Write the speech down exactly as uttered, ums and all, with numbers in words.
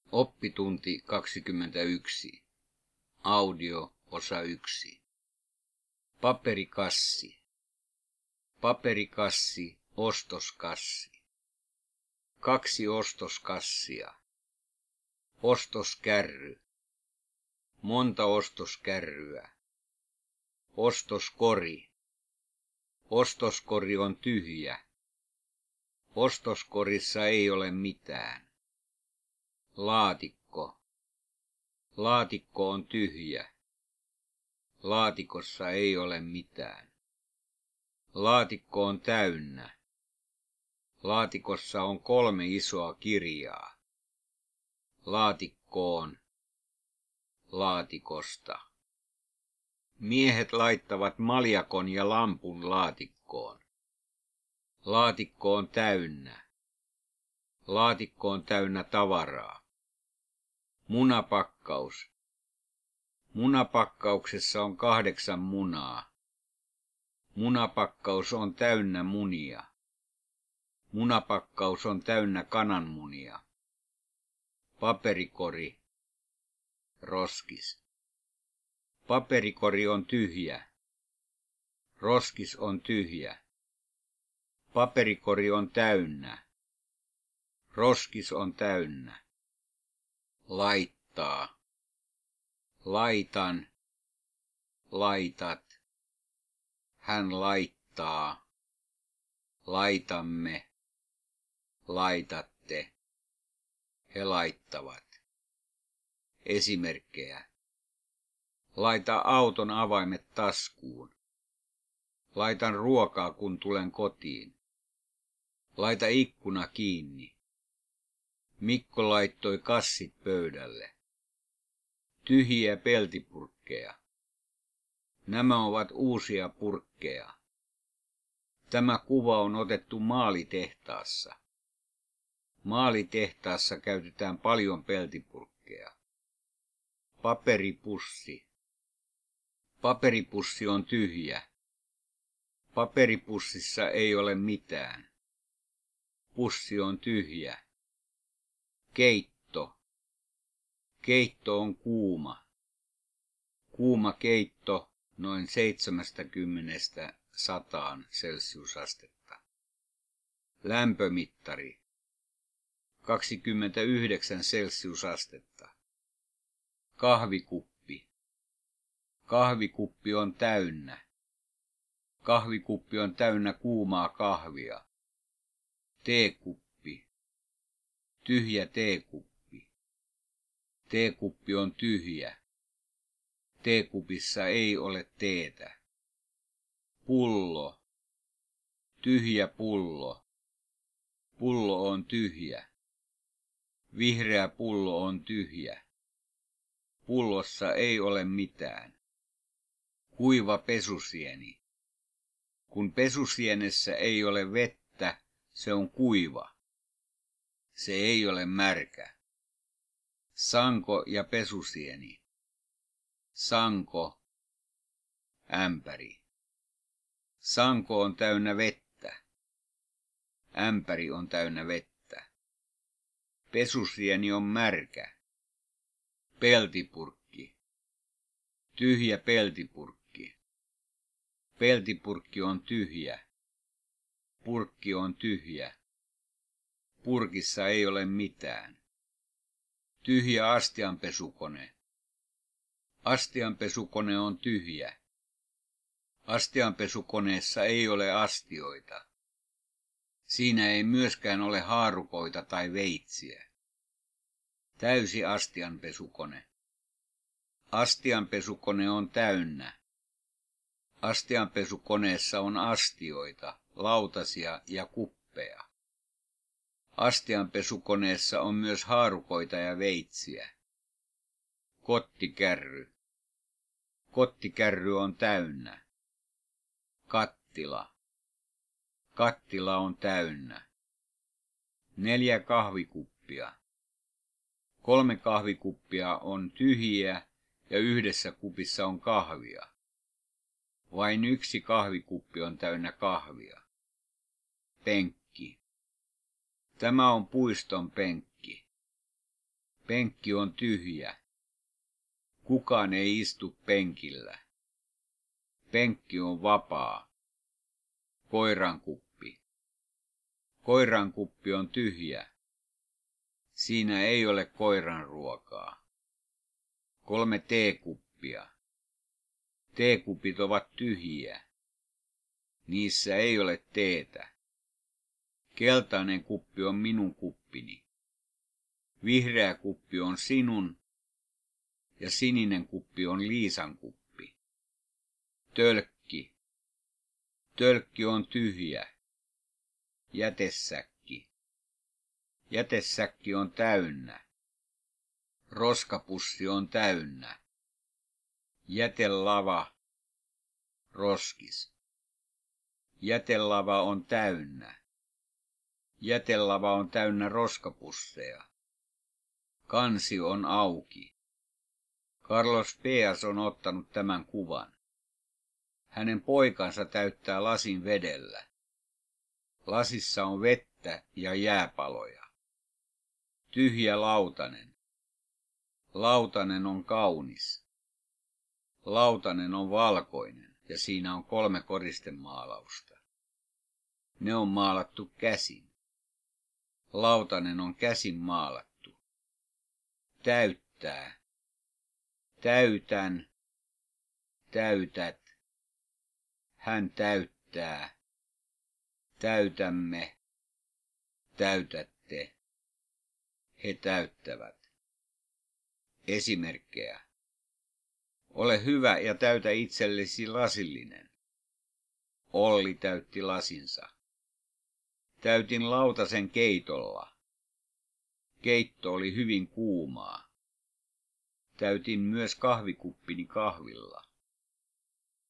Oppitunti kaksikymmentäyksi. Audio osa yksi. Paperikassi. Paperikassi, ostoskassi. Kaksi ostoskassia. Ostoskärry. Monta ostoskärryä. Ostoskori. Ostoskori on tyhjä. Ostoskorissa ei ole mitään. Laatikko. Laatikko on tyhjä. Laatikossa ei ole mitään. Laatikko on täynnä. Laatikossa on kolme isoa kirjaa. Laatikkoon. Laatikosta. Miehet laittavat maljakon ja lampun laatikkoon. Laatikko on täynnä. Laatikko on täynnä tavaraa. Munapakkaus. Munapakkauksessa on kahdeksan munaa. Munapakkaus on täynnä munia. Munapakkaus on täynnä kananmunia. Paperikori. Roskis. Paperikori on tyhjä. Roskis on tyhjä. Paperikori on täynnä. Roskis on täynnä. Laittaa. Laitan. Laitat. Hän laittaa. Laitamme. Laitatte. He laittavat. Esimerkkejä. Laita auton avaimet taskuun. Laitan ruokaa, kun tulen kotiin. Laita ikkuna kiinni. Mikko laittoi kassit pöydälle. Tyhjiä peltipurkkeja. Nämä ovat uusia purkkeja. Tämä kuva on otettu maalitehtaassa. Maalitehtaassa käytetään paljon peltipurkkeja. Paperipussi. Paperipussi on tyhjä. Paperipussissa ei ole mitään. Pussi on tyhjä. Keitto. Keitto on kuuma. Kuuma keitto noin seitsemästäkymmenestä sataan celsiusastetta. Lämpömittari. kaksikymmentäyhdeksän celsiusastetta. Kahvikuppi. Kahvikuppi on täynnä. Kahvikuppi on täynnä kuumaa kahvia. Teekuppi. Tyhjä teekuppi. Teekuppi on tyhjä. Teekupissa ei ole teetä. Pullo. Tyhjä pullo. Pullo on tyhjä. Vihreä pullo on tyhjä. Pullossa ei ole mitään. Kuiva pesusieni. Kun pesusienessä ei ole vettä, se on kuiva. Se ei ole märkä. Sanko ja pesusieni. Sanko. Ämpäri. Sanko on täynnä vettä. Ämpäri on täynnä vettä. Pesusieni on märkä. Peltipurkki. Tyhjä peltipurkki. Peltipurkki on tyhjä. Purkki on tyhjä. Purkissa ei ole mitään. Tyhjä astianpesukone. Astianpesukone on tyhjä. Astianpesukoneessa ei ole astioita. Siinä ei myöskään ole haarukoita tai veitsiä. Täysi astianpesukone. Astianpesukone on täynnä. Astianpesukoneessa on astioita, lautasia ja kuppeja. Astianpesukoneessa on myös haarukoita ja veitsiä. Kottikärry. Kottikärry on täynnä. Kattila. Kattila on täynnä. Neljä kahvikuppia. Kolme kahvikuppia on tyhjiä ja yhdessä kupissa on kahvia. Vain yksi kahvikuppi on täynnä kahvia. Penkki. Tämä on puiston penkki. Penkki on tyhjä. Kukaan ei istu penkillä. Penkki on vapaa. Koirankuppi. Koirankuppi on tyhjä. Siinä ei ole koiran ruokaa. Kolme teekuppia. Teekupit ovat tyhjiä. Niissä ei ole teetä. Keltainen kuppi on minun kuppini. Vihreä kuppi on sinun ja sininen kuppi on Liisan kuppi. Tölkki. Tölkki on tyhjä. Jätesäkki. Jätesäkki on täynnä. Roskapussi on täynnä. Jätelava. Roskis. Jätelava on täynnä. Jätelava on täynnä roskapusseja. Kansi on auki. Carlos Peas on ottanut tämän kuvan. Hänen poikansa täyttää lasin vedellä. Lasissa on vettä ja jääpaloja. Tyhjä lautanen. Lautanen on kaunis. Lautanen on valkoinen ja siinä on kolme koristemaalausta. Ne on maalattu käsin. Lautanen on käsin maalattu. Täyttää. Täytän. Täytät. Hän täyttää. Täytämme. Täytätte. He täyttävät. Esimerkkejä. Ole hyvä ja täytä itsellesi lasillinen. Olli täytti lasinsa. Täytin lautasen keitolla. Keitto oli hyvin kuumaa. Täytin myös kahvikuppini kahvilla.